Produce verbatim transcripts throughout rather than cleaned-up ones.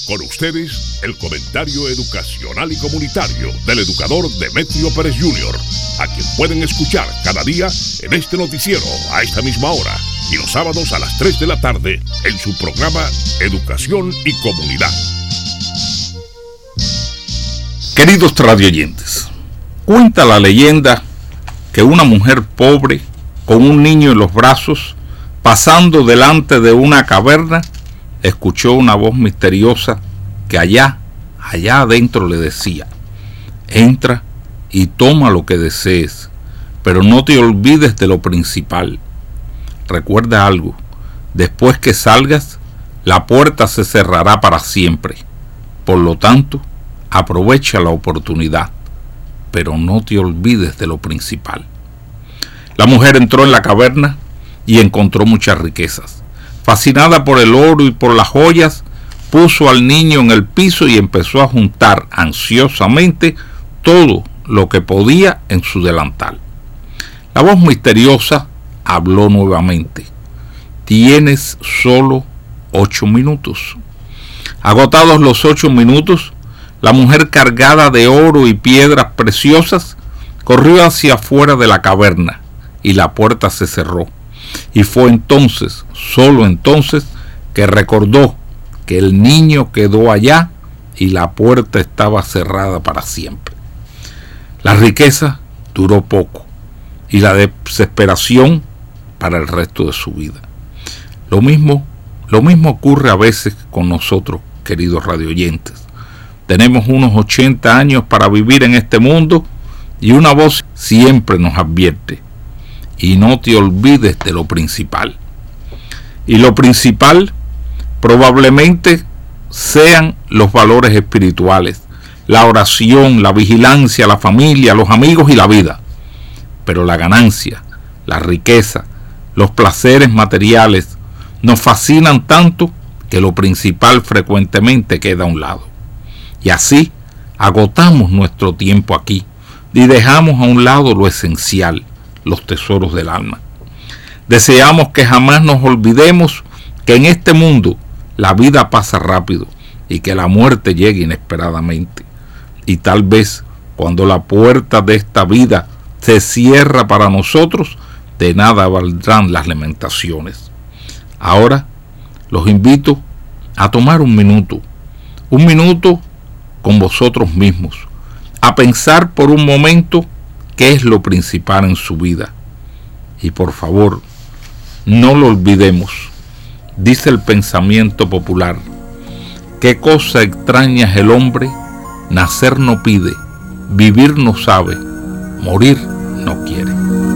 Con ustedes, el comentario educacional y comunitario del educador Demetrio Pérez junior, a quien pueden escuchar cada día en este noticiero a esta misma hora y los sábados a las tres de la tarde en su programa Educación y Comunidad. Queridos radioyentes, cuenta la leyenda que una mujer pobre con un niño en los brazos, pasando delante de una caverna, escuchó una voz misteriosa que allá, allá adentro le decía: entra y toma lo que desees, pero no te olvides de lo principal. Recuerda algo, después que salgas, la puerta se cerrará para siempre. Por lo tanto, aprovecha la oportunidad, pero no te olvides de lo principal. La mujer entró en la caverna y encontró muchas riquezas. Fascinada por el oro y por las joyas, puso al niño en el piso y empezó a juntar ansiosamente todo lo que podía en su delantal. La voz misteriosa habló nuevamente: tienes solo ocho minutos. Agotados los ocho minutos, la mujer, cargada de oro y piedras preciosas, corrió hacia afuera de la caverna y la puerta se cerró. Y fue entonces, solo entonces, que recordó que el niño quedó allá y la puerta estaba cerrada para siempre. La riqueza duró poco y la desesperación para el resto de su vida. Lo mismo, lo mismo ocurre a veces con nosotros, queridos radioyentes. Tenemos unos ochenta años para vivir en este mundo y una voz siempre nos advierte: y no te olvides de lo principal. Y lo principal probablemente sean los valores espirituales, la oración, la vigilancia, la familia, los amigos y la vida. Pero la ganancia, la riqueza, los placeres materiales nos fascinan tanto que lo principal frecuentemente queda a un lado. Y así agotamos nuestro tiempo aquí y dejamos a un lado lo esencial, los tesoros del alma. Deseamos que jamás nos olvidemos que en este mundo la vida pasa rápido y que la muerte llegue inesperadamente. Y tal vez cuando la puerta de esta vida se cierra para nosotros, de nada valdrán las lamentaciones. Ahora los invito a tomar un minuto, un minuto con vosotros mismos, a pensar por un momento qué es lo principal en su vida. Y por favor, no lo olvidemos. Dice el pensamiento popular: qué cosa extraña es el hombre, nacer no pide, vivir no sabe, morir no quiere.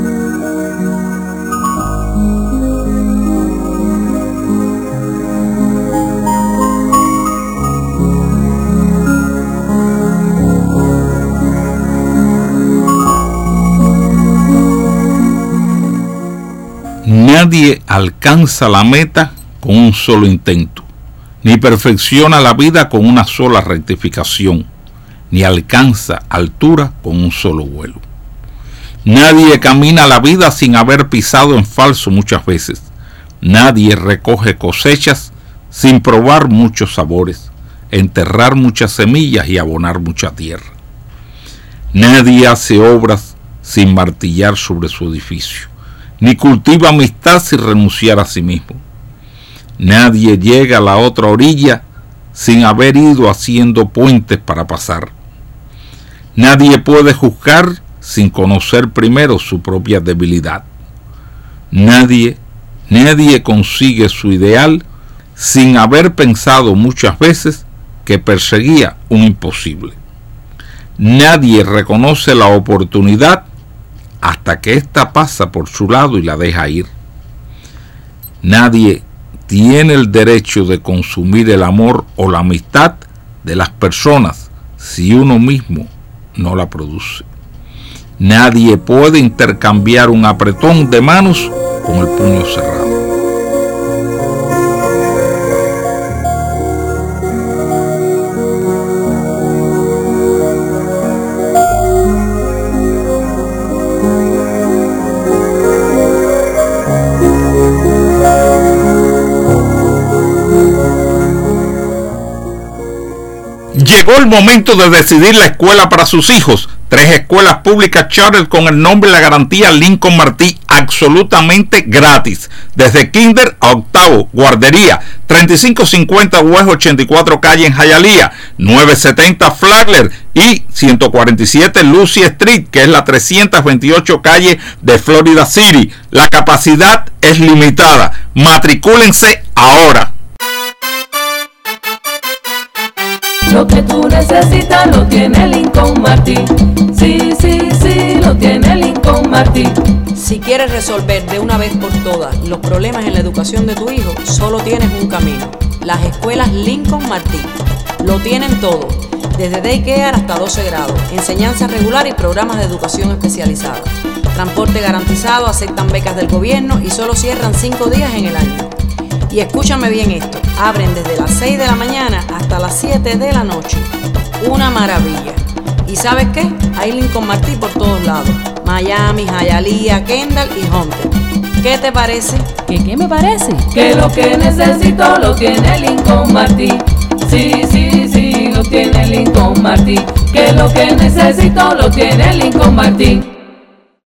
Nadie alcanza la meta con un solo intento, ni perfecciona la vida con una sola rectificación, ni alcanza altura con un solo vuelo. Nadie camina la vida sin haber pisado en falso muchas veces. Nadie recoge cosechas sin probar muchos sabores, enterrar muchas semillas y abonar mucha tierra. Nadie hace obras sin martillar sobre su edificio, ni cultiva amistad sin renunciar a sí mismo. Nadie llega a la otra orilla sin haber ido haciendo puentes para pasar. Nadie puede juzgar sin conocer primero su propia debilidad. Nadie, nadie consigue su ideal sin haber pensado muchas veces que perseguía un imposible. Nadie reconoce la oportunidad hasta que ésta pasa por su lado y la deja ir. Nadie tiene el derecho de consumir el amor o la amistad de las personas si uno mismo no la produce. Nadie puede intercambiar un apretón de manos con el puño cerrado. Llegó el momento de decidir la escuela para sus hijos. Tres escuelas públicas charter con el nombre y la garantía Lincoln Martí, absolutamente gratis. Desde kinder a octavo, guardería, treinta y cinco cincuenta West ochenta y cuatro calle en Hialeah, novecientos setenta Flagler y ciento cuarenta y siete Lucy Street, que es la trescientos veintiocho calle de Florida City. La capacidad es limitada. Matricúlense ahora. Lo que tú necesitas lo tiene Lincoln Martí. Sí, sí, sí, lo tiene Lincoln Martí. Si quieres resolver de una vez por todas los problemas en la educación de tu hijo, solo tienes un camino: las escuelas Lincoln Martí. Lo tienen todo, desde daycare hasta doce grados, enseñanza regular y programas de educación especializada. Transporte garantizado, aceptan becas del gobierno y solo cierran cinco días en el año. Y escúchame bien esto, abren desde las seis de la mañana hasta las siete de la noche. Una maravilla. ¿Y sabes qué? Hay Lincoln Martí por todos lados. Miami, Hialeah, Kendall y Hunter. ¿Qué te parece? ¿Qué qué me parece? Que lo que necesito lo tiene Lincoln Martí. Sí, sí, sí, lo tiene Lincoln Martí. Que lo que necesito lo tiene Lincoln Martí.